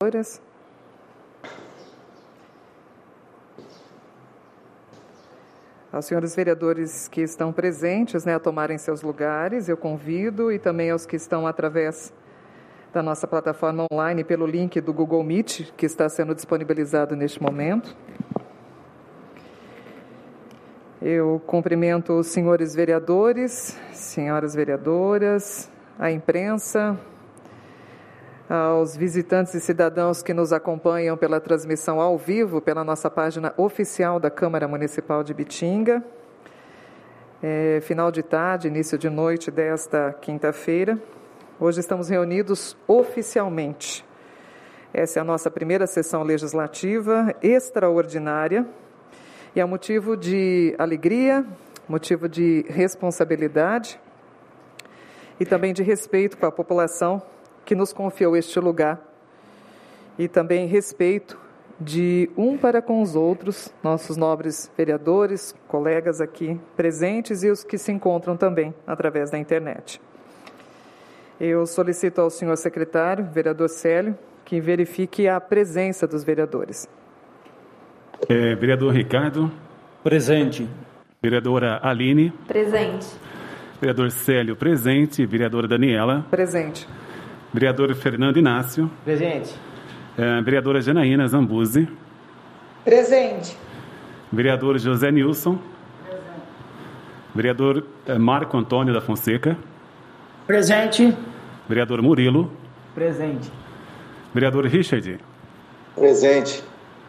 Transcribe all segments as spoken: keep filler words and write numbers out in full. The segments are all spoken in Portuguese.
Aos senhores vereadores que estão presentes, né, a tomarem seus lugares, eu convido, e também aos que estão através da nossa plataforma online pelo link do Google Meet, que está sendo disponibilizado neste momento. Eu cumprimento os senhores vereadores, senhoras vereadoras, a imprensa, aos visitantes e cidadãos que nos acompanham pela transmissão ao vivo, pela nossa página oficial da Câmara Municipal de Ibitinga. É, final de tarde, início de noite desta quinta-feira. Hoje estamos reunidos oficialmente. Essa é a nossa primeira sessão legislativa extraordinária e é motivo de alegria, motivo de responsabilidade e também de respeito com a população que nos confiou este lugar, e também respeito de um para com os outros, nossos nobres vereadores, colegas aqui presentes e os que se encontram também através da internet. Eu solicito ao senhor secretário, vereador Célio, que verifique a presença dos vereadores. É, vereador Ricardo. Presente. Vereadora Aline. Presente. Vereador Célio, presente. Vereadora Daniela. Presente. Vereador Fernando Inácio. Presente. É, vereadora Janaína Zambuzzi. Presente. Vereador José Nilson. Presente. Vereador é, Marco Antônio da Fonseca. Presente. Vereador Murilo. Presente. Vereador Richard. Presente.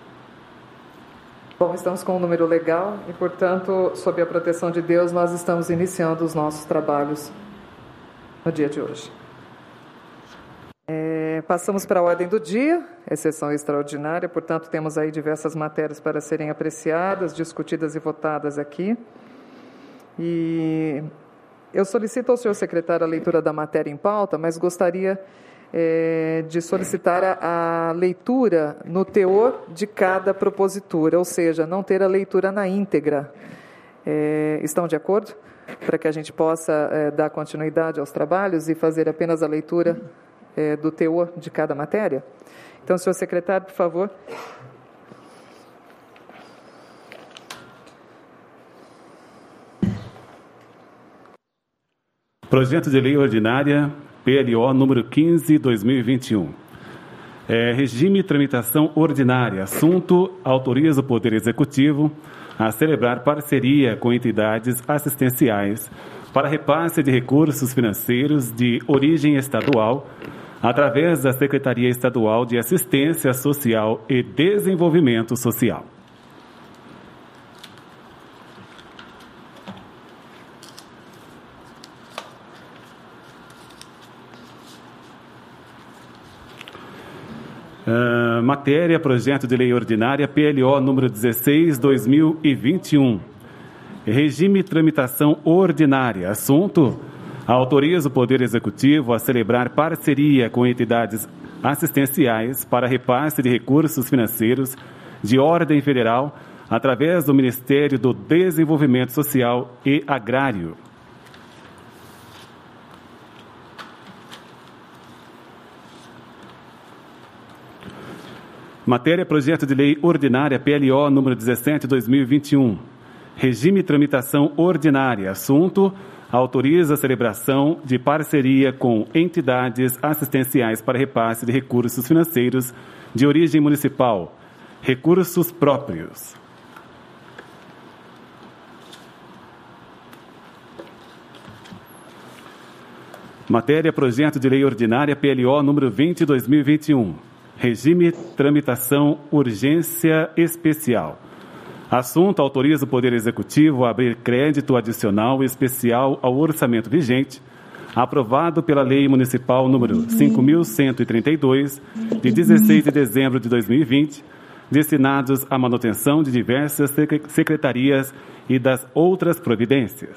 Bom, estamos com um número legal e, portanto, sob a proteção de Deus, nós estamos iniciando os nossos trabalhos no dia de hoje. É, passamos para a ordem do dia, é sessão extraordinária, portanto, temos aí diversas matérias para serem apreciadas, discutidas e votadas aqui. E eu solicito ao senhor secretário a leitura da matéria em pauta, mas gostaria é, de solicitar a, a leitura no teor de cada propositura, ou seja, não ter a leitura na íntegra. É, estão de acordo? Para que a gente possa é, dar continuidade aos trabalhos e fazer apenas a leitura É, do teor de cada matéria? Então, senhor secretário, por favor. Projeto de Lei Ordinária, P L O número quinze, dois mil e vinte e um. É, regime e tramitação ordinária. Assunto: autoriza o Poder Executivo a celebrar parceria com entidades assistenciais para repasse de recursos financeiros de origem estadual, através da Secretaria Estadual de Assistência Social e Desenvolvimento Social. Uh, matéria, projeto de lei ordinária, P L O número dezesseis, dois mil e vinte e um. Regime e tramitação ordinária. Assunto: autoriza o Poder Executivo a celebrar parceria com entidades assistenciais para repasse de recursos financeiros de ordem federal através do Ministério do Desenvolvimento Social e Agrário. Matéria, projeto de lei ordinária, P L O número dezessete, dois mil e vinte e um. Regime e tramitação ordinária. Assunto: autoriza a celebração de parceria com entidades assistenciais para repasse de recursos financeiros de origem municipal, recursos próprios. Matéria, projeto de lei ordinária, P L O número vinte, dois mil e vinte e um. Regime, tramitação, urgência especial. Assunto: autoriza o Poder Executivo a abrir crédito adicional especial ao orçamento vigente, aprovado pela Lei Municipal número cinco mil cento e trinta e dois, de dezesseis de dezembro de dois mil e vinte, destinados à manutenção de diversas secretarias e das outras providências.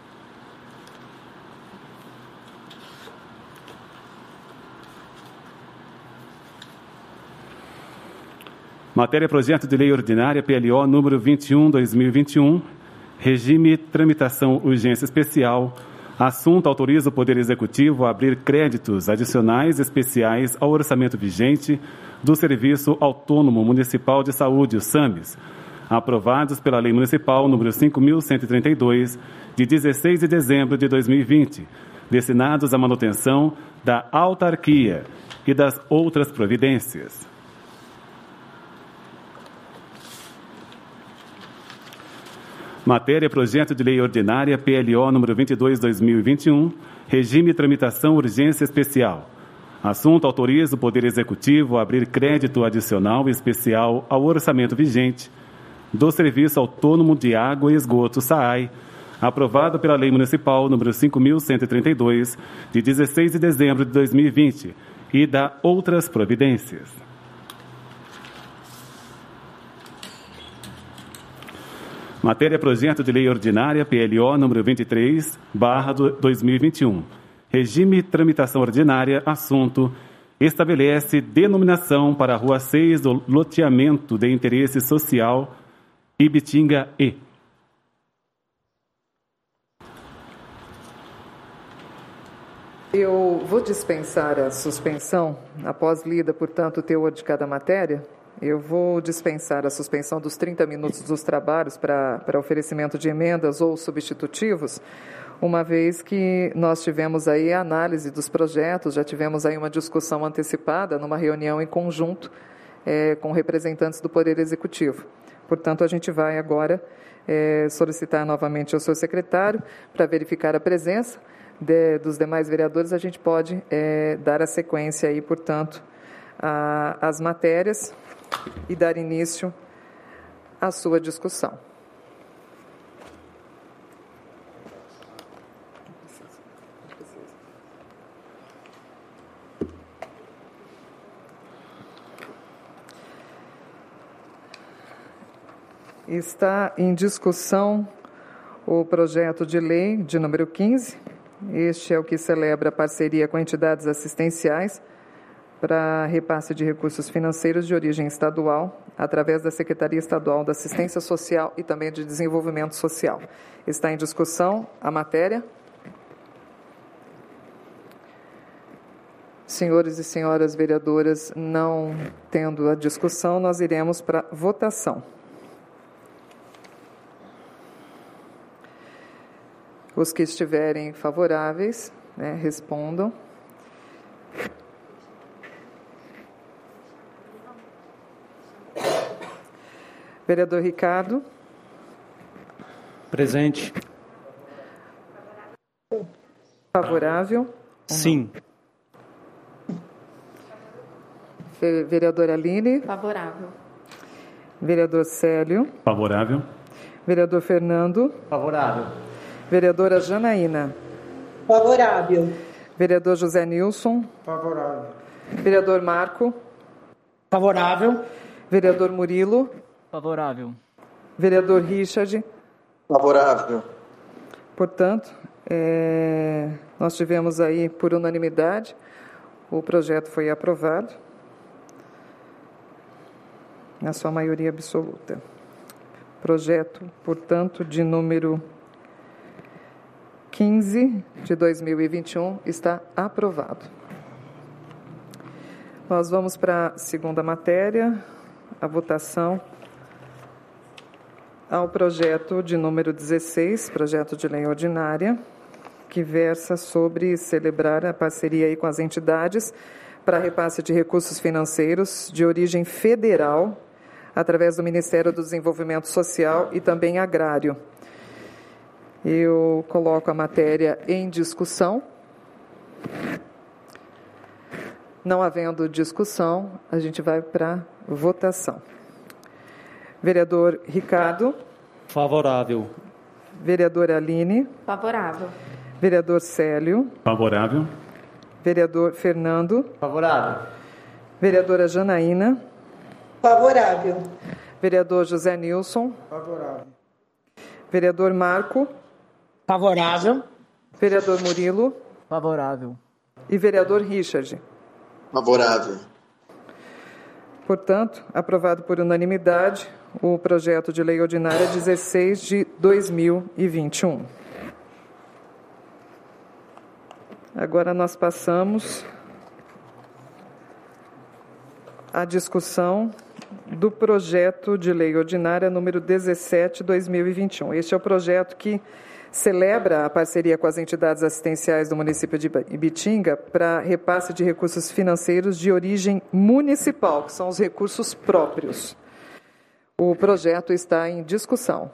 Matéria, projeto de lei ordinária, P L O número vinte e um, dois mil e vinte e um, regime, tramitação, urgência especial. Assunto: autoriza o Poder Executivo a abrir créditos adicionais especiais ao orçamento vigente do Serviço Autônomo Municipal de Saúde, o SAMES, aprovados pela Lei Municipal número cinco mil cento e trinta e dois, de dezesseis de dezembro de dois mil e vinte, destinados à manutenção da autarquia e das outras providências. Matéria: Projeto de Lei Ordinária P L O número vinte e dois barra dois mil e vinte e um, regime de tramitação urgência especial. Assunto: autoriza o Poder Executivo a abrir crédito adicional especial ao orçamento vigente do Serviço Autônomo de Água e Esgoto, SAAI, aprovado pela Lei Municipal número cinco mil cento e trinta e dois, de dezesseis de dezembro de dois mil e vinte, e da outras providências. Matéria: Projeto de Lei Ordinária P L O número vinte e três barra dois mil e vinte e um. Regime de tramitação ordinária. Assunto: estabelece denominação para a Rua seis do loteamento de interesse social Ibitinga E. Eu vou dispensar a suspensão, após lida, portanto, o teor de cada matéria. Eu vou dispensar a suspensão dos trinta minutos dos trabalhos para, para oferecimento de emendas ou substitutivos, uma vez que nós tivemos aí a análise dos projetos, já tivemos aí uma discussão antecipada numa reunião em conjunto é, com representantes do Poder Executivo. Portanto, a gente vai agora é, solicitar novamente ao seu secretário para verificar a presença de, dos demais vereadores. A gente pode é, dar a sequência aí, portanto, às matérias e dar início à sua discussão. Está em discussão o projeto de lei de número quinze. Este é o que celebra a parceria com entidades assistenciais para repasse de recursos financeiros de origem estadual, através da Secretaria Estadual da Assistência Social e também de Desenvolvimento Social. Está em discussão a matéria. Senhores e senhoras vereadoras, não tendo a discussão, nós iremos para votação. Os que estiverem favoráveis, né, respondam. Vereador Ricardo. Presente. Favorável? Sim. Vereadora Aline. Favorável. Vereador Célio. Favorável. Vereador Fernando. Favorável. Vereadora Janaína. Favorável. Vereador José Nilson. Favorável. Vereador Marco. Favorável. Vereador Murilo. Favorável. Vereador Richard. Favorável. Portanto, é, nós tivemos aí, por unanimidade, o projeto foi aprovado, na sua maioria absoluta. Projeto, portanto, de número quinze de dois mil e vinte e um está aprovado. Nós vamos para a segunda matéria, a votação ao projeto de número dezesseis, projeto de lei ordinária, que versa sobre celebrar a parceria aí com as entidades para repasse de recursos financeiros de origem federal, através do Ministério do Desenvolvimento Social e também agrário. Eu coloco a matéria em discussão. Não havendo discussão, a gente vai para a votação. Vereador Ricardo. Favorável. Vereadora Aline. Favorável. Vereador Célio. Favorável. Vereador Fernando. Favorável. Vereadora Janaína. Favorável. Vereador José Nilson. Favorável. Vereador Marco. Favorável. Vereador Murilo. Favorável. E vereador Richard. Favorável. Portanto, aprovado por unanimidade o projeto de lei ordinária dezesseis de dois mil e vinte e um. Agora nós passamos à discussão do projeto de lei ordinária número dezessete, dois mil e vinte e um. Este é o projeto que celebra a parceria com as entidades assistenciais do município de Ibitinga para repasse de recursos financeiros de origem municipal, que são os recursos próprios. O projeto está em discussão.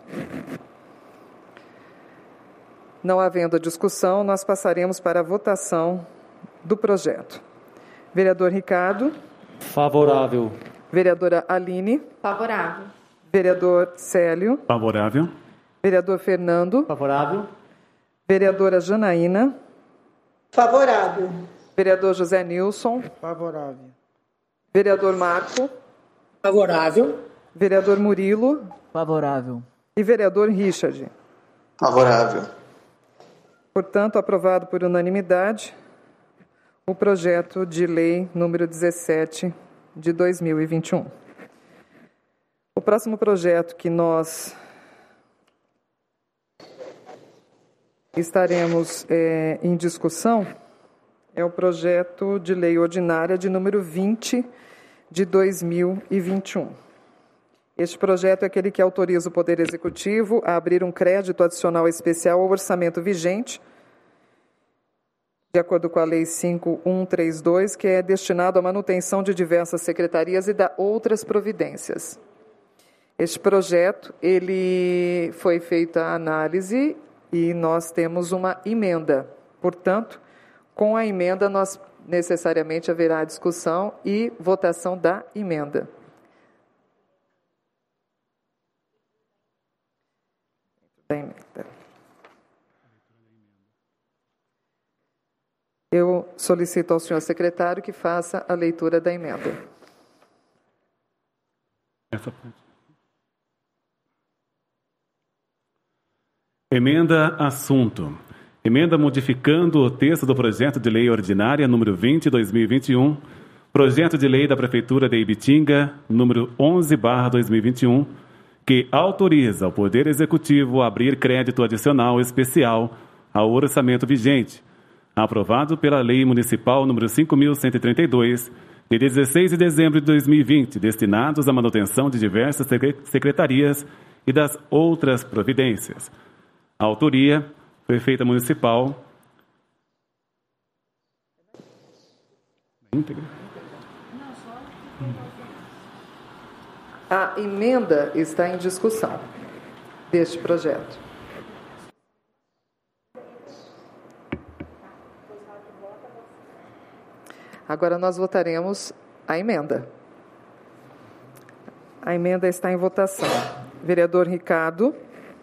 Não havendo discussão, nós passaremos para a votação do projeto. Vereador Ricardo. Favorável. Vereadora Aline. Favorável. Vereador Célio. Favorável. Vereador Fernando. Favorável. Vereadora Janaína. Favorável. Vereador José Nilson. Favorável. Vereador Marco. Favorável. Vereador Murilo. Favorável. E vereador Richard. Favorável. Portanto, aprovado por unanimidade o projeto de lei número dezessete de dois mil e vinte e um. O próximo projeto que nós estaremos é, em discussão é o projeto de lei ordinária de número vinte de dois mil e vinte e um. Este projeto é aquele que autoriza o Poder Executivo a abrir um crédito adicional especial ao orçamento vigente, de acordo com a Lei cinco mil cento e trinta e dois, que é destinado à manutenção de diversas secretarias e da outras providências. Este projeto, ele foi feita a análise e nós temos uma emenda. Portanto, com a emenda, nós necessariamente haverá discussão e votação da emenda. Da emenda. Eu solicito ao senhor secretário que faça a leitura da emenda. Essa parte. Emenda assunto. Emenda modificando o texto do projeto de lei ordinária número vinte, dois mil e vinte e um, projeto de lei da Prefeitura de Ibitinga, número onze barra dois mil e vinte e um, que autoriza o Poder Executivo a abrir crédito adicional especial ao orçamento vigente, aprovado pela Lei Municipal número cinco mil cento e trinta e dois, de dezesseis de dezembro de dois mil e vinte, destinados à manutenção de diversas secretarias e das outras providências. Autoria, Prefeita Municipal. A emenda está em discussão deste projeto. Agora nós votaremos a emenda. A emenda está em votação. Vereador Ricardo.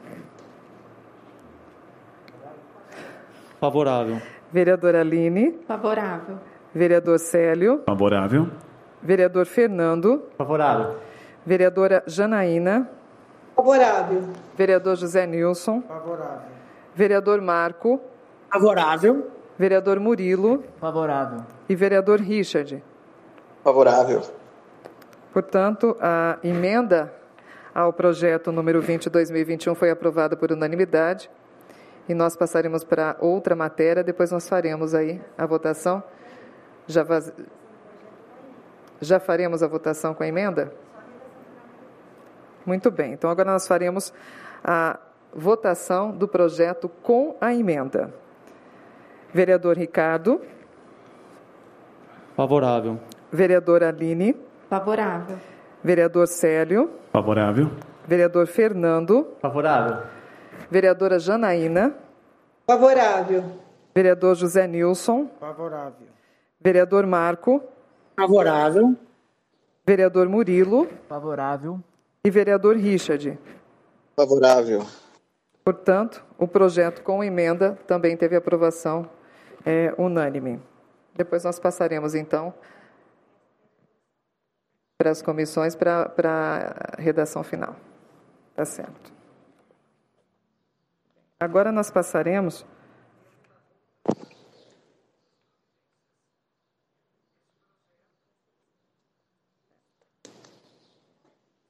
Favorável. Vereadora Aline. Favorável. Vereador Célio. Favorável. Vereador Fernando. Favorável. Vereadora Janaína. Favorável. Vereador José Nilson. Favorável. Vereador Marco. Favorável. Vereador Murilo. Favorável. E vereador Richard. Favorável. Portanto, a emenda ao projeto número vinte, dois mil e vinte e um foi aprovada por unanimidade. E nós passaremos para outra matéria, depois nós faremos aí a votação. Já, vaz... Já faremos a votação com a emenda? Muito bem, então agora nós faremos a votação do projeto com a emenda. Vereador Ricardo. Favorável. Vereadora Aline. Favorável. Vereador Célio. Favorável. Vereador Fernando. Favorável. Vereadora Janaína. Favorável. Vereador José Nilson. Favorável. Vereador Marco. Favorável. Vereador Murilo. Favorável. E vereador Richard. Favorável. Portanto, o projeto com emenda também teve aprovação é, unânime. Depois nós passaremos, então, para as comissões, para, para a redação final. Tá certo. Agora nós passaremos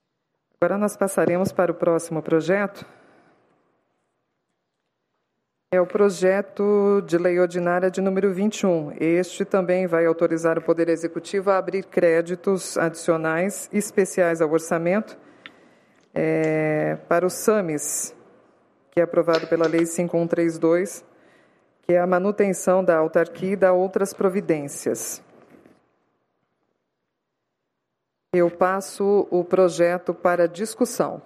Agora nós passaremos para o próximo projeto, É o projeto de lei ordinária de número vinte e um. Este também vai autorizar o Poder Executivo a abrir créditos adicionais especiais ao orçamento é, para os SAMES, que é aprovado pela Lei cinco mil cento e trinta e dois, que é a manutenção da autarquia e da outras providências. Eu passo o projeto para discussão.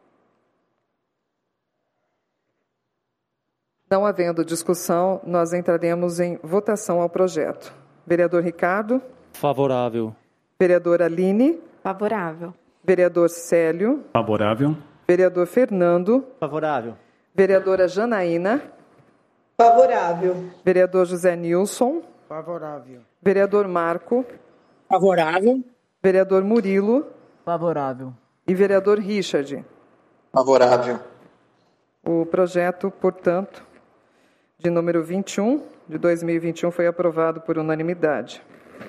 Não havendo discussão, nós entraremos em votação ao projeto. Vereador Ricardo? Favorável. Vereadora Aline? Favorável. Vereador Célio? Favorável. Vereador Fernando? Favorável. Vereadora Janaína? Favorável. Vereador José Nilson? Favorável. Vereador Marco? Favorável. Vereador Murilo? Favorável. E vereador Richard? Favorável. O projeto, portanto, de número vinte e um, de dois mil e vinte e um, foi aprovado por unanimidade.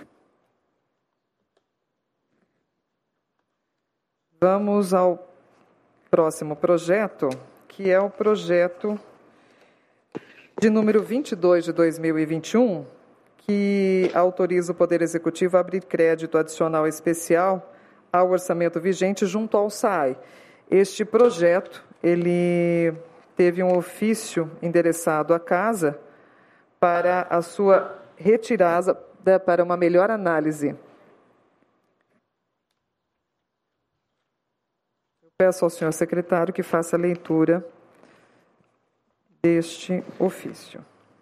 Vamos ao próximo projeto, que é o projeto de número vinte e dois, de dois mil e vinte e um, que autoriza o Poder Executivo a abrir crédito adicional especial ao orçamento vigente junto ao S A I. Este projeto, ele teve um ofício endereçado à Casa para a sua retirada para uma melhor análise. Eu peço ao senhor secretário que faça a leitura deste ofício.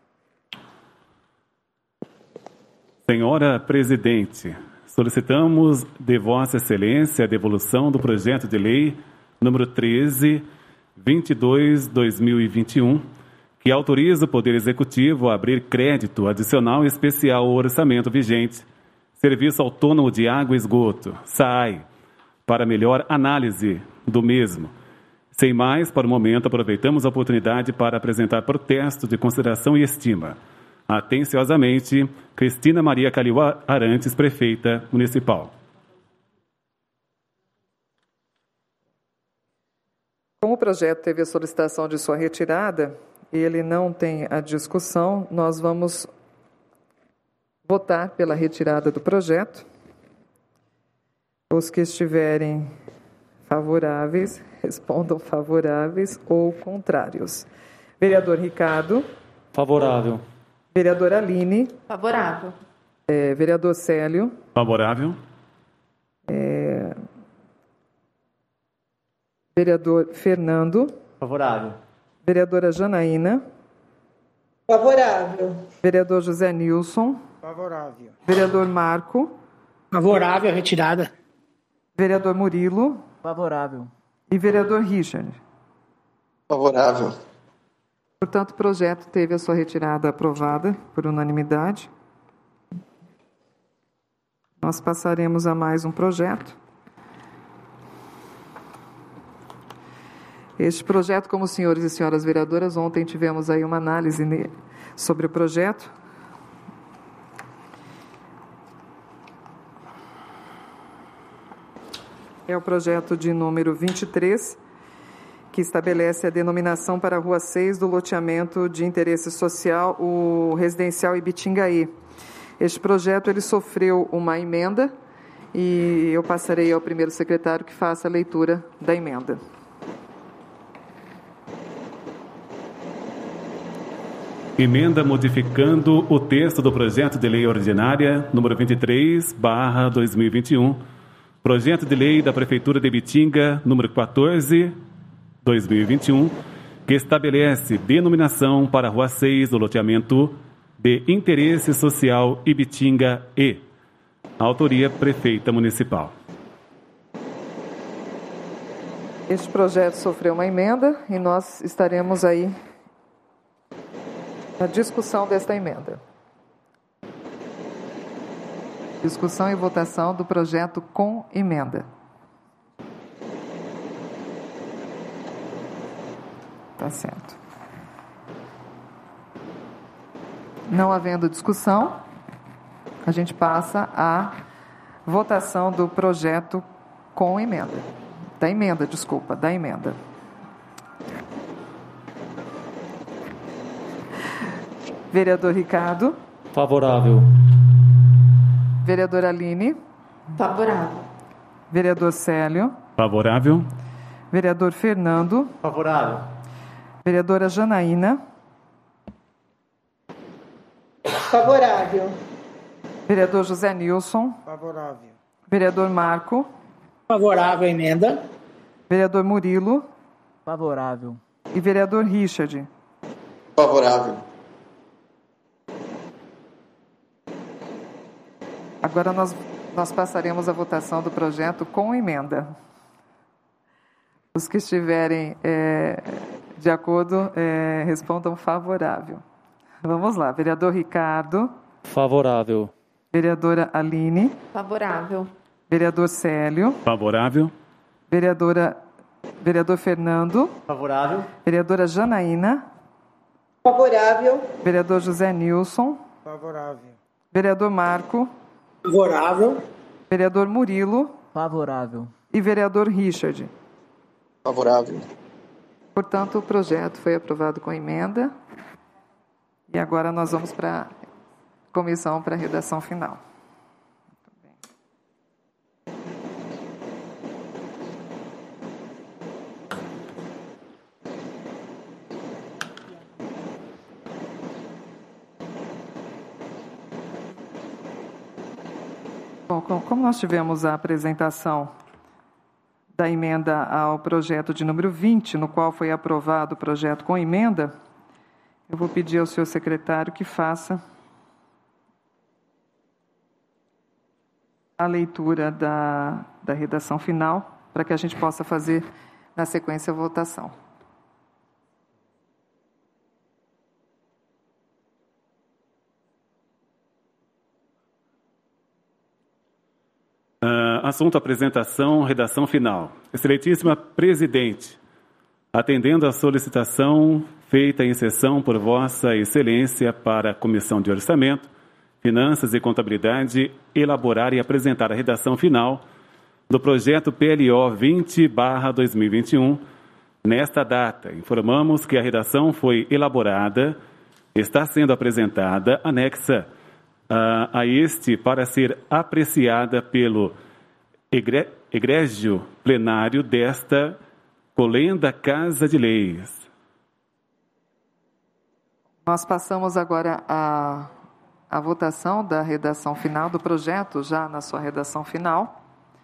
Senhora Presidente, solicitamos de Vossa Excelência a devolução do projeto de lei número treze, vinte e dois, dois mil e vinte e um, que autoriza o Poder Executivo a abrir crédito adicional especial ao orçamento vigente, Serviço Autônomo de Água e Esgoto, S A I, para melhor análise do mesmo. Sem mais, para o momento, aproveitamos a oportunidade para apresentar protesto de consideração e estima. Atenciosamente, Cristina Maria Calil Arantes, Prefeita Municipal. Como o projeto teve a solicitação de sua retirada e ele não tem a discussão, nós vamos votar pela retirada do projeto. Os que estiverem favoráveis, respondam favoráveis ou contrários. Vereador Ricardo? Favorável. Vereadora Aline? Favorável. É, vereador Célio? Favorável. É, vereador Fernando? Favorável. Vereadora Janaína? Favorável. Vereador José Nilson? Favorável. Vereador Marco? Favorável, retirada. Vereador Murilo? Favorável. E vereador Richard? Favorável. Portanto, o projeto teve a sua retirada aprovada por unanimidade. Nós passaremos a mais um projeto. Este projeto, como os senhores e senhoras vereadoras, ontem tivemos aí uma análise sobre o projeto. É o projeto de número vinte e três, que estabelece a denominação para a Rua seis do loteamento de interesse social, o residencial Ibitingaí. Este projeto ele sofreu uma emenda e eu passarei ao primeiro secretário que faça a leitura da emenda. Emenda modificando o texto do projeto de lei ordinária número vinte e três, barra dois mil e vinte e um, projeto de lei da Prefeitura de Ibitinga, número quatorze, dois mil e vinte e um, que estabelece denominação para a Rua seis do loteamento de interesse social Ibitinga E. Autoria Prefeita Municipal. Este projeto sofreu uma emenda e nós estaremos aí na discussão desta emenda. Discussão e votação do projeto com emenda. Tá certo. Não havendo discussão, a gente passa à votação do projeto com emenda. Da emenda, desculpa, da emenda. Vereador Ricardo. Favorável. Vereadora Aline. Favorável. Vereador Célio. Favorável. Vereador Fernando. Favorável. Vereadora Janaína. Favorável. Vereador José Nilson. Favorável. Vereador Marco. Favorável à emenda. Vereador Murilo. Favorável. E vereador Richard. Favorável. Agora nós, nós passaremos a votação do projeto com emenda. Os que estiverem é, de acordo, é, respondam favorável. Vamos lá. Vereador Ricardo. Favorável. Vereadora Aline. Favorável. Vereador Célio. Favorável. Vereadora, vereador Fernando. Favorável. Vereadora Janaína. Favorável. Vereador José Nilson. Favorável. Vereador Marco. Favorável. Vereador Murilo. Favorável. E vereador Richard. Favorável. Portanto, o projeto foi aprovado com emenda. E agora nós vamos para a comissão para a redação final. Bom, como nós tivemos a apresentação da emenda ao projeto de número vinte, no qual foi aprovado o projeto com emenda, eu vou pedir ao senhor secretário que faça a leitura da, da redação final, para que a gente possa fazer, na sequência, a votação. Uh, assunto: apresentação, redação final. Excelentíssima Presidente, atendendo à solicitação feita em sessão por Vossa Excelência para a Comissão de Orçamento, Finanças e Contabilidade, elaborar e apresentar a redação final do projeto P L O vinte barra dois mil e vinte e um. Nesta data, informamos que a redação foi elaborada, está sendo apresentada, anexa Uh, a este para ser apreciada pelo egre, egrégio plenário desta colenda Casa de Leis. Nós passamos agora a, a votação da redação final do projeto, já na sua redação final.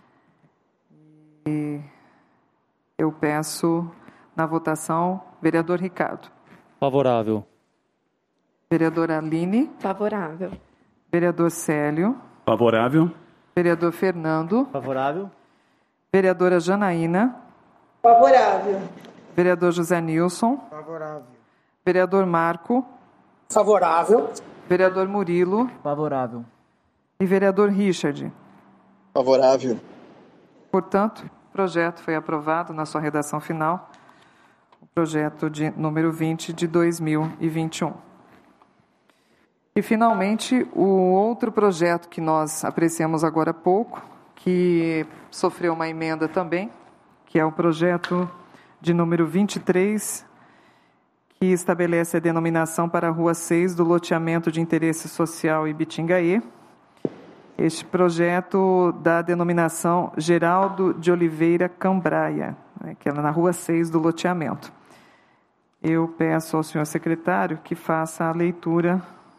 E eu peço, na votação, vereador Ricardo. Favorável. Vereadora Aline. Favorável. Vereador Célio. Favorável. Vereador Fernando. Favorável. Vereadora Janaína. Favorável. Vereador José Nilson. Favorável. Vereador Marco. Favorável. Vereador Murilo. Favorável. E vereador Richard. Favorável. Portanto, o projeto foi aprovado na sua redação final, o projeto de número vinte de dois mil e vinte e um. E, finalmente, o outro projeto que nós apreciamos agora há pouco, que sofreu uma emenda também, que é o projeto de número vinte e três, que estabelece a denominação para a Rua seis do loteamento de interesse social Ibitingaê. Este projeto dá a denominação Geraldo de Oliveira Cambraia, né, que é na Rua seis do loteamento. Eu peço ao senhor secretário que faça a leitura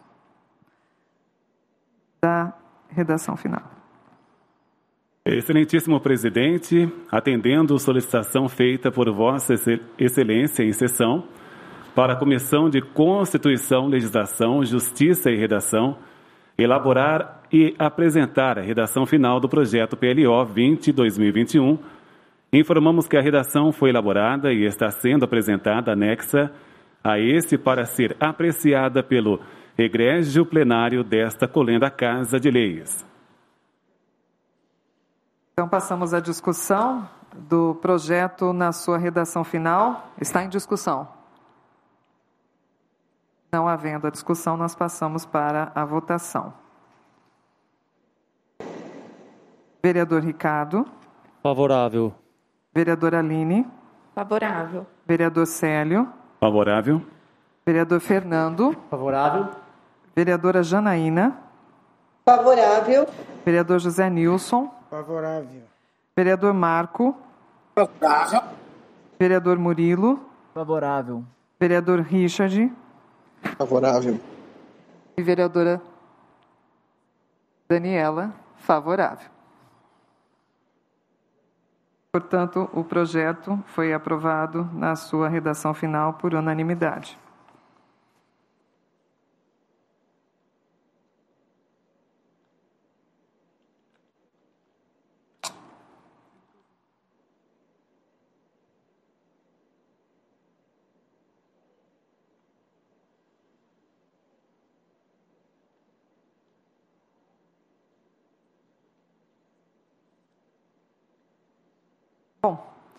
da redação final. Excelentíssimo Presidente, atendendo a solicitação feita por Vossa Excelência em sessão para a Comissão de Constituição, Legislação, Justiça e Redação, elaborar e apresentar a redação final do projeto P L O vinte barra dois mil e vinte e um, informamos que a redação foi elaborada e está sendo apresentada anexa a este para ser apreciada pelo egrégio plenário desta colenda Casa de Leis. Então, passamos à discussão do projeto na sua redação final. Está em discussão? Não havendo a discussão, nós passamos para a votação. Vereador Ricardo. Favorável. Vereadora Aline. Favorável. Vereador Célio. Favorável. Vereador Fernando. Favorável. Vereadora Janaína. Favorável. Vereador José Nilson. Favorável. Vereador Marco. Favorável. Vereador Murilo. Favorável. Vereador Richard. Favorável. E vereadora Daniela. Favorável. Portanto, o projeto foi aprovado na sua redação final por unanimidade. Bom,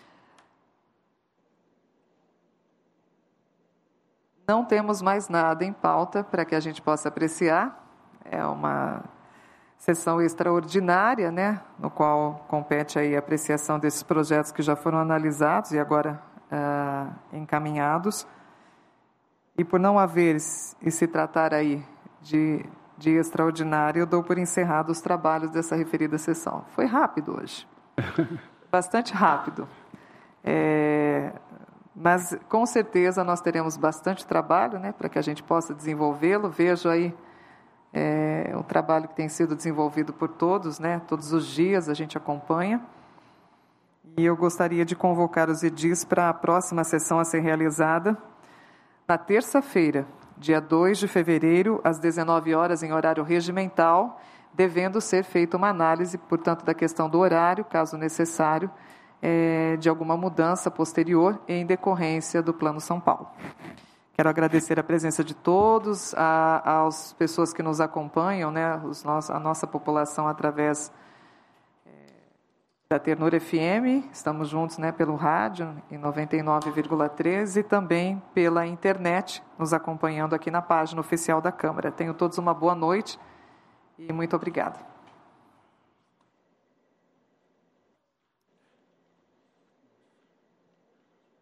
não temos mais nada em pauta para que a gente possa apreciar. É uma sessão extraordinária, né, no qual compete aí a apreciação desses projetos que já foram analisados e agora ah, encaminhados. E por não haver e se tratar aí de, de extraordinário, eu dou por encerrado os trabalhos dessa referida sessão. Foi rápido hoje. Bastante rápido, é, mas com certeza nós teremos bastante trabalho, né, para que a gente possa desenvolvê-lo. Vejo aí é, o trabalho que tem sido desenvolvido por todos, né, todos os dias a gente acompanha. E eu gostaria de convocar os edis para a próxima sessão a ser realizada na terça-feira, dia dois de fevereiro, às dezenove horas, em horário regimental, devendo ser feita uma análise, portanto, da questão do horário, caso necessário, é, de alguma mudança posterior em decorrência do Plano São Paulo. Quero agradecer a presença de todos, a, às pessoas que nos acompanham, né, os nossos, a nossa população através é, da Ternura F M, estamos juntos, né, pelo rádio, em noventa e nove vírgula três, e também pela internet, nos acompanhando aqui na página oficial da Câmara. Tenham todos uma boa noite. E muito obrigada.